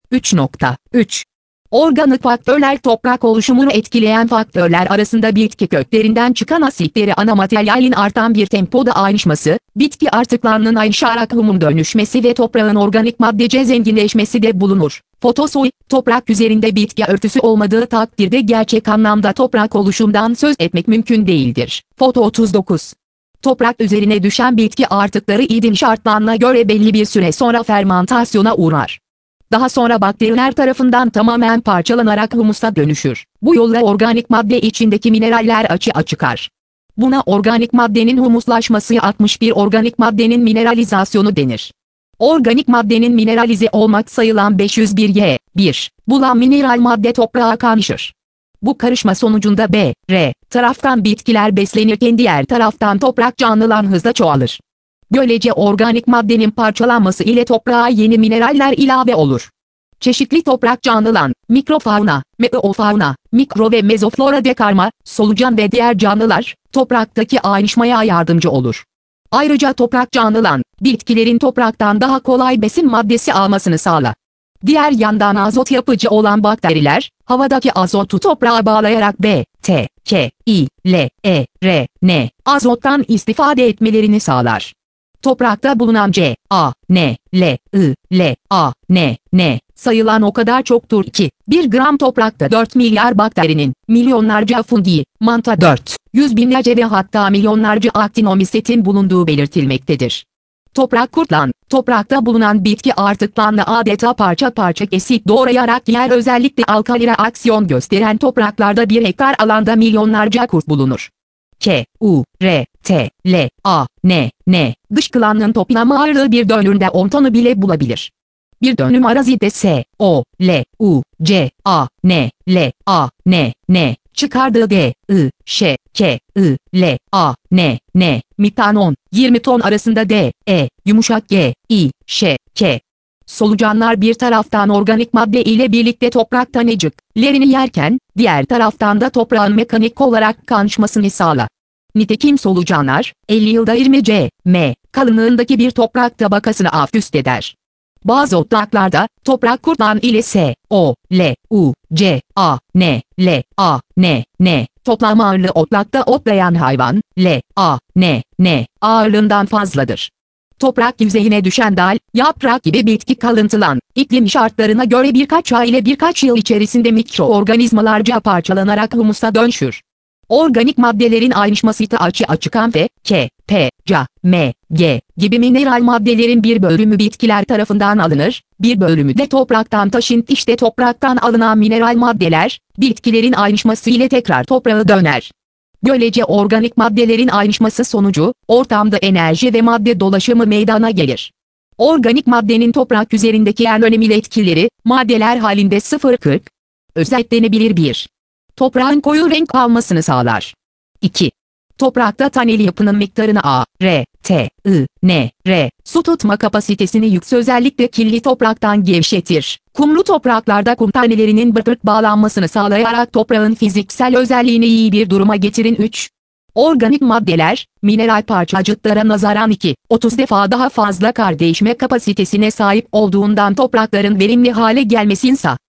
3.3 Organik faktörler toprak oluşumunu etkileyen faktörler arasında bitki köklerinden çıkan asitleri ana materyalin artan bir tempoda ayrışması, bitki artıklarının ayrışarak humun dönüşmesi ve toprağın organik maddece zenginleşmesi de bulunur. Fotosoy, toprak üzerinde bitki örtüsü olmadığı takdirde gerçek anlamda toprak oluşumdan söz etmek mümkün değildir. Foto 39 Toprak üzerine düşen bitki artıkları iklim şartlarına göre belli bir süre sonra fermantasyona uğrar. Daha sonra bakteriler tarafından tamamen parçalanarak humusa dönüşür. Bu yolla organik madde içindeki mineraller açığa çıkar. Buna organik maddenin humuslaşması 61 organik maddenin mineralizasyonu denir. Organik maddenin mineralize olmak sayılan 501Y1 bulan mineral madde toprağa karışır. Bu karışma sonucunda B, R taraftan bitkiler beslenirken diğer taraftan toprak canlılar hızla çoğalır. Böylece organik maddenin parçalanması ile toprağa yeni mineraller ilave olur. Çeşitli toprak canlılar, mikrofauna, meofauna, mikro ve mezoflora dekarma, solucan ve diğer canlılar, topraktaki ayrışmaya yardımcı olur. Ayrıca toprak canlılar, bitkilerin topraktan daha kolay besin maddesi almasını sağlar. Diğer yandan azot yapıcı olan bakteriler, havadaki azotu toprağa bağlayarak B, T, K, I, L, E, R, N, azottan istifade etmelerini sağlar. Toprakta bulunan C, A, N, L, I, L, A, N sayılan o kadar çoktur ki, 1 gram toprakta 4 milyar bakterinin, milyonlarca fungi, mantar 400 binlerce ve hatta milyonlarca aktinomisetin bulunduğu belirtilmektedir. Toprak kurtlan, toprakta bulunan bitki artıklarını adeta parça parça kesip doğrayarak yer özellikle alkali reaksiyon gösteren topraklarda 1 hektar alanda milyonlarca kurt bulunur. K, U, R, T, L, A, N, dışkılanın toplam ağırlığı bir dönümde 10 tonu bile bulabilir. Bir dönüm arazide S, O, L, U, C, A, L, A, N, çıkardığı D, I, Ş, K, I, L, A, N, miktarın 20 ton arasında D, E, yumuşak G, I, Ş, K. Solucanlar bir taraftan organik madde ile birlikte toprak taneciklerini yerken, diğer taraftan da toprağın mekanik olarak karışmasını sağlar. Nitekim solucanlar, 50 yılda 20 cm kalınlığındaki bir toprak tabakasını alt üst eder. Bazı otlaklarda, toprak kurtlan ile S, O, L, U, C, A, L, A, N, toplam ağırlığı otlakta otlayan hayvan, L, A, N, ağırlığından fazladır. Toprak yüzeyine düşen dal, yaprak gibi bitki kalıntılan, iklim şartlarına göre birkaç ay ile birkaç yıl içerisinde mikroorganizmalarca parçalanarak humusa dönüşür. Organik maddelerin ayrışması açığa çıkan F, K, P, C, M, G gibi mineral maddelerin bir bölümü bitkiler tarafından alınır, bir bölümü de topraktan taşınır. İşte topraktan alınan mineral maddeler, bitkilerin ayrışması ile tekrar toprağa döner. Böylece organik maddelerin ayrışması sonucu, ortamda enerji ve madde dolaşımı meydana gelir. Organik maddenin toprak üzerindeki en önemli etkileri, maddeler halinde 0,40 özetlenebilir 1. Toprağın koyu renk almasını sağlar. 2. Toprakta taneli yapının miktarını A, R, T, I, N, R, su tutma kapasitesini yüksek özellikle kirli topraktan gevşetir. Kumlu topraklarda kum tanelerinin bıkırt bağlanmasını sağlayarak toprağın fiziksel özelliğini iyi bir duruma getirin. 3. Organik maddeler, mineral parçacıklara nazaran 2-30 defa daha fazla kardeşme kapasitesine sahip olduğundan toprakların verimli hale gelmesini sağlar.